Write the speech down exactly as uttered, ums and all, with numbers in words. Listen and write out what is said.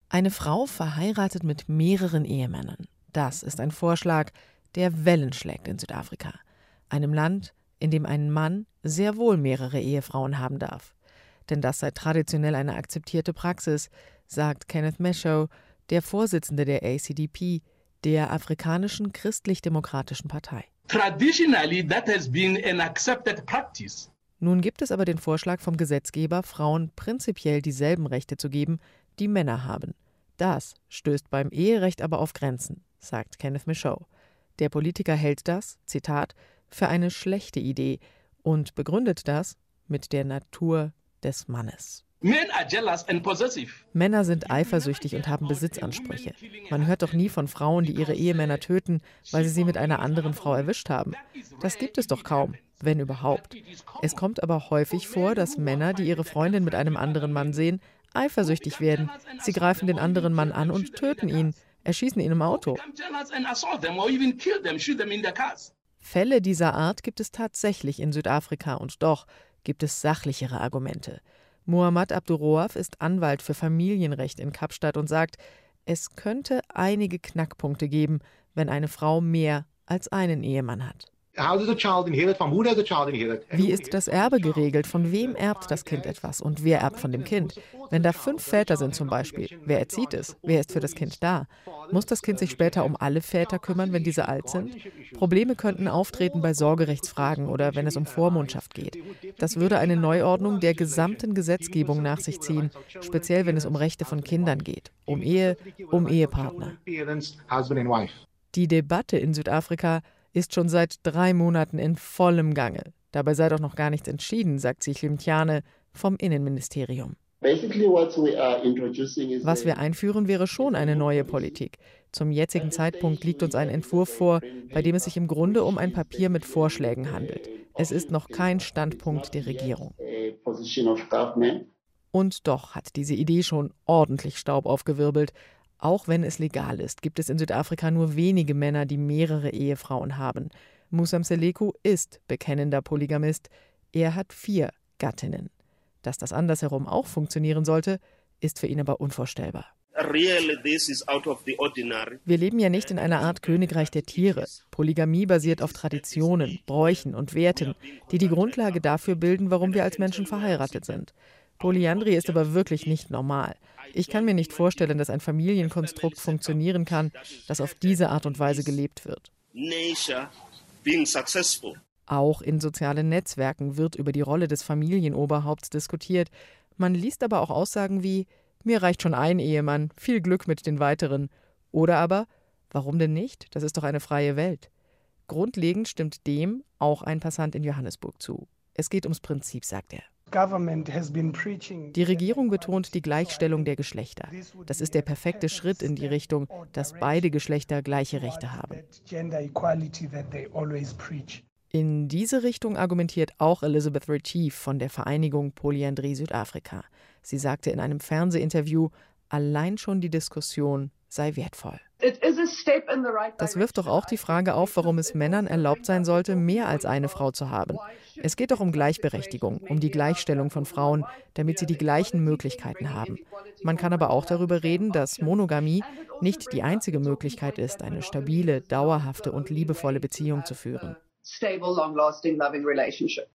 Eine Frau verheiratet mit mehreren Ehemännern. Das ist ein Vorschlag, der Wellen schlägt in Südafrika, einem Land, in dem ein Mann sehr wohl mehrere Ehefrauen haben darf. Denn das sei traditionell eine akzeptierte Praxis, sagt Kenneth Meshow, der Vorsitzende der A C D P, der afrikanischen christlich-demokratischen Partei. Traditionally, that has been an accepted practice. Nun gibt es aber den Vorschlag vom Gesetzgeber, Frauen prinzipiell dieselben Rechte zu geben, die Männer haben. Das stößt beim Eherecht aber auf Grenzen, sagt Kenneth Meshow. Der Politiker hält das, Zitat, für eine schlechte Idee und begründet das mit der Natur des Mannes. Men are jealous and possessive. Männer sind eifersüchtig und haben Besitzansprüche. Man hört doch nie von Frauen, die ihre Ehemänner töten, weil sie sie mit einer anderen Frau erwischt haben. Das gibt es doch kaum, wenn überhaupt. Es kommt aber häufig vor, dass Männer, die ihre Freundin mit einem anderen Mann sehen, eifersüchtig werden. Sie greifen den anderen Mann an und töten ihn, erschießen ihn im Auto. Fälle dieser Art gibt es tatsächlich in Südafrika und doch gibt es sachlichere Argumente. Muhammad Abduroaf ist Anwalt für Familienrecht in Kapstadt und sagt, es könnte einige Knackpunkte geben, wenn eine Frau mehr als einen Ehemann hat. Wie ist das Erbe geregelt? Von wem erbt das Kind etwas und wer erbt von dem Kind? Wenn da fünf Väter sind zum Beispiel, wer erzieht es? Wer ist für das Kind da? Muss das Kind sich später um alle Väter kümmern, wenn diese alt sind? Probleme könnten auftreten bei Sorgerechtsfragen oder wenn es um Vormundschaft geht. Das würde eine Neuordnung der gesamten Gesetzgebung nach sich ziehen, speziell wenn es um Rechte von Kindern geht, um Ehe, um Ehepartner. Die Debatte in Südafrika ist schon seit drei Monaten in vollem Gange. Dabei sei doch noch gar nichts entschieden, sagt Sichle Mtshane vom Innenministerium. Was wir einführen, wäre schon eine neue Politik. Zum jetzigen Zeitpunkt liegt uns ein Entwurf vor, bei dem es sich im Grunde um ein Papier mit Vorschlägen handelt. Es ist noch kein Standpunkt der Regierung. Und doch hat diese Idee schon ordentlich Staub aufgewirbelt. Auch wenn es legal ist, gibt es in Südafrika nur wenige Männer, die mehrere Ehefrauen haben. Musa Mseleku ist bekennender Polygamist. Er hat vier Gattinnen. Dass das andersherum auch funktionieren sollte, ist für ihn aber unvorstellbar. Wir leben ja nicht in einer Art Königreich der Tiere. Polygamie basiert auf Traditionen, Bräuchen und Werten, die die Grundlage dafür bilden, warum wir als Menschen verheiratet sind. Polyandrie ist aber wirklich nicht normal. Ich kann mir nicht vorstellen, dass ein Familienkonstrukt funktionieren kann, das auf diese Art und Weise gelebt wird. Auch in sozialen Netzwerken wird über die Rolle des Familienoberhaupts diskutiert. Man liest aber auch Aussagen wie, mir reicht schon ein Ehemann, viel Glück mit den weiteren. Oder aber, warum denn nicht? Das ist doch eine freie Welt. Grundlegend stimmt dem auch ein Passant in Johannesburg zu. Es geht ums Prinzip, sagt er. Die Regierung betont die Gleichstellung der Geschlechter. Das ist der perfekte Schritt in die Richtung, dass beide Geschlechter gleiche Rechte haben. In diese Richtung argumentiert auch Elizabeth Retief von der Vereinigung Polyandrie Südafrika. Sie sagte in einem Fernsehinterview, allein schon die Diskussion sei wertvoll. Das wirft doch auch die Frage auf, warum es Männern erlaubt sein sollte, mehr als eine Frau zu haben. Es geht doch um Gleichberechtigung, um die Gleichstellung von Frauen, damit sie die gleichen Möglichkeiten haben. Man kann aber auch darüber reden, dass Monogamie nicht die einzige Möglichkeit ist, eine stabile, dauerhafte und liebevolle Beziehung zu führen.